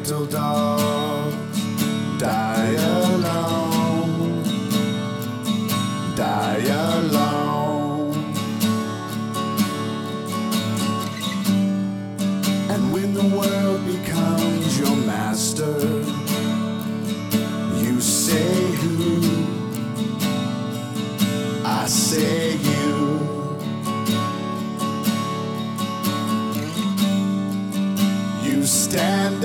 gentle dogs die alone, die alone. And when the world becomes your master, you say who, I say you.